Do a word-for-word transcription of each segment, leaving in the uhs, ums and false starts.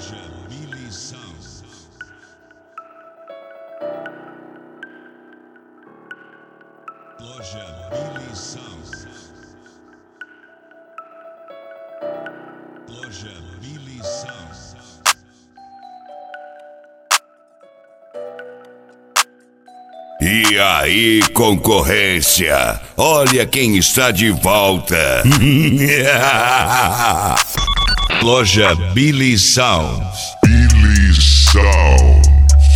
Loja Billy Sound. Loja Billy Sound. Loja Billy Sound. E aí, concorrência, olha quem está de volta. Loja Billy Sound. Billy Sound.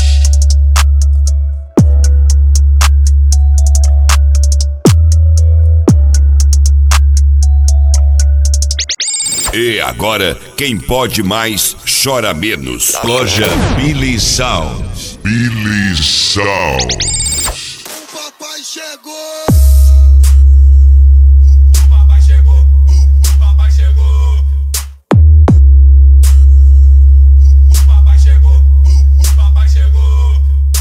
E agora, quem pode mais, chora menos. Loja Billy Sound. Billy Sound. O papai chegou. O papai chegou. O papai chegou. O papai chegou. O papai chegou.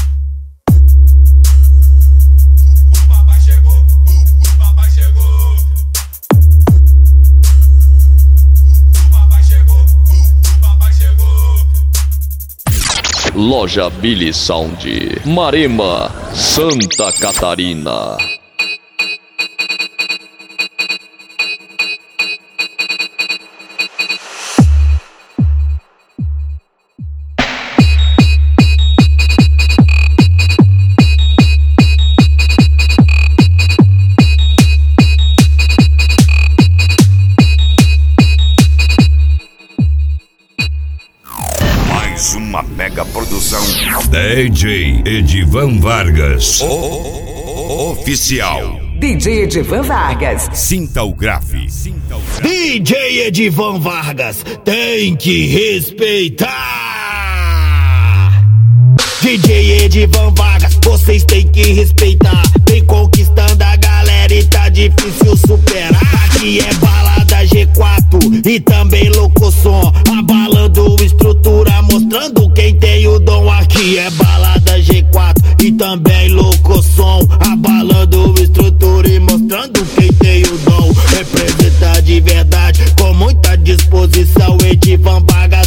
O papai chegou. O papai chegou. O papai chegou. O papai chegou. Loja Billy Sound, Marema, Santa Catarina. Mais uma mega produção. D J Edivan Vargas. O, o, oficial. D J Edivan Vargas. Sinta o grave. D J Edivan Vargas tem que respeitar. D J Edivan Vargas, vocês têm que respeitar. Vem conquistando a galera e tá difícil superar. Aqui é balada G quatro e também louco som, abalando estrutura, mostrando quem tem o dom. Aqui é balada G quatro e também louco som, abalando estrutura e mostrando quem tem o dom. Representa de verdade, com muita disposição, Edivan Vargas